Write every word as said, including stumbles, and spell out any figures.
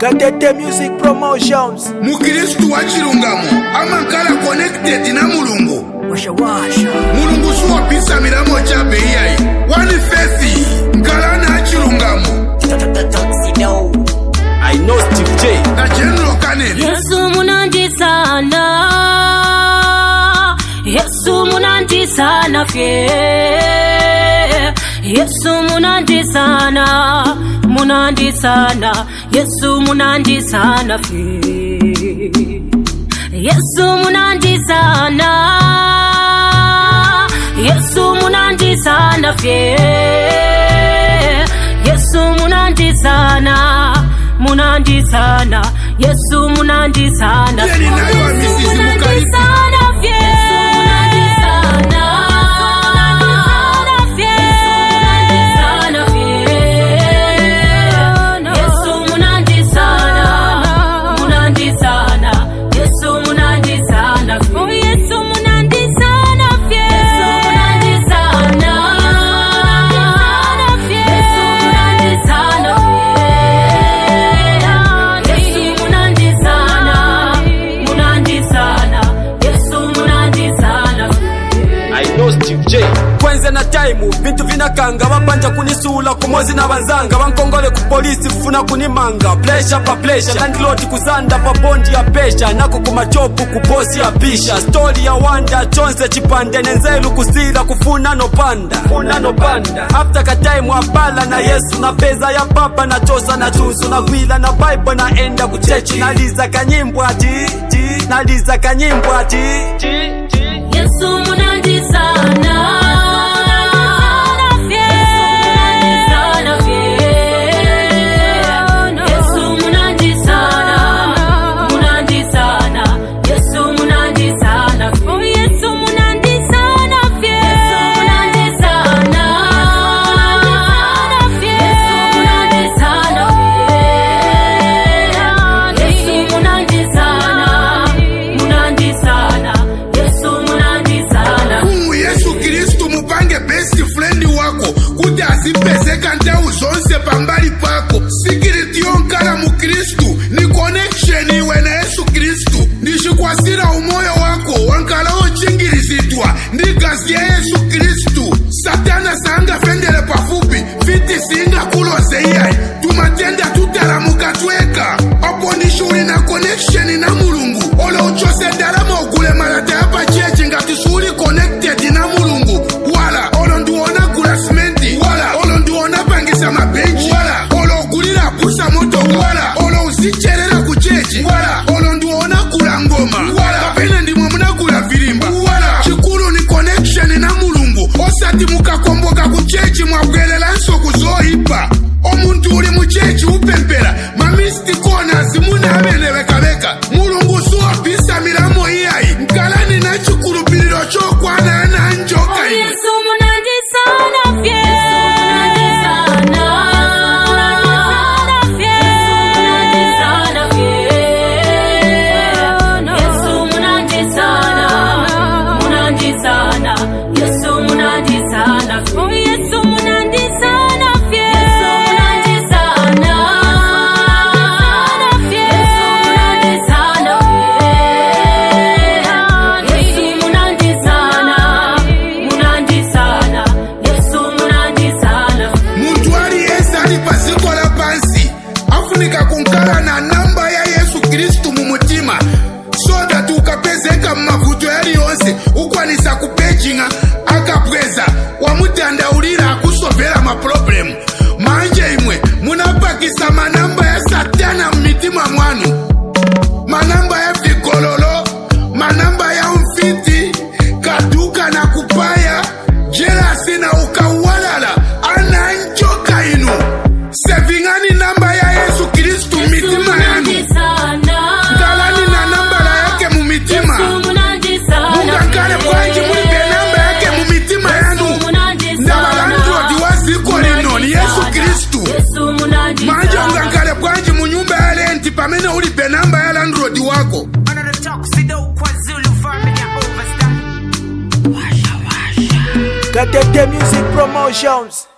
Katete Music Promotions. Mukristu wa chilungamo amankala connected na mulungu. Washa washa Mulungu suwa pisa miramo chape iyai. One faith nkala na chilungamo. I know Steve J na General Kaneli. Yesu munandi sana, Yesu munandi sana fye, Yesu munandi sana, munandi sana, Yesu munandi sana fye, Yesu munandi sana, Yesu munandi sana fye, Yesu munandi sana, munandi sana, Yesu munandi sana. Yeni nayo wa misisi mukali. Kwenze na time, vintu vinakanga wapanja kunisula kumozi na banzanga wankongole ku polisi funa kunimanga pressure pa pressure landlord kuzanda pa bondi ya pesha nako kumachopu kubosi ya pisha story ya wanda chonse chipande nenzelu kusira kufuna no panda funa no panda after ka time abala na Yesu na pesa ya papa na chosa na chusu na gwila na bible na enda ku church naliza kanyimbo ati naliza kanyimbo ati Yesu munandi sana. Asipezeka ndau zonse pambali pako. Security yonkala mu Kristu ni connection iwe na Yesu Kristu. Nishikwasira umoyo wako wankala ochingirizitwa ndi gazi ya Yesu Kristu. Satana sanga fendele pafupi fiti singa kulose iyai. Tumatenda tutalamuka tweka opo nishuri na connection na mulungu. Olo uchose darama ukule malata yapa chechi ngati suri connected na mulungu. Wala olo nduona kulasmenti. Wala olo nduona pangisa mabenchi. Wala olo gulira pusa moto. Wala olo usicherera kuchechi. Wala olo nduona kula ngoma. Wala kapena ndimwa muna kula filimba. Wala chikulu ni connection na mulungu. Osati muka komboka kuchechi mwabwelela nso kuzoipa. Omuntu uli muchechi upempera mamisti kona zimuna abeleweka beka. Mulungu suwa pisa milamo iyai. Mkalani na chukulu pililo chokwana na njoka iwe. Yesu munandi sana fye. Kunkala na namba ya Yesu Kristu mumutima soda tukapezeka mavuto yali yonse ukwanisa kupechinga akapweza wamutanda ulira akusovera maproblemu manje imwe munapakisa manamba ya satana mmitima mwanu manamba ya vigololo manamba ya mfiti kaduka na kupaya jelasi na ukawalala ananjoka inu sevingani namba ya Yesu Kristu mitima yanu. Ngalani na namba la yake mumitima. Mungangale kwanji mulipe namba yake mumitima yanu. Ndabala ndrodi waziko lino ni Yesu Kristu. Manje ungangale kwanji munyumba ya lenti pamene ulipe namba ya landrodi wako. Katete Music Promotions.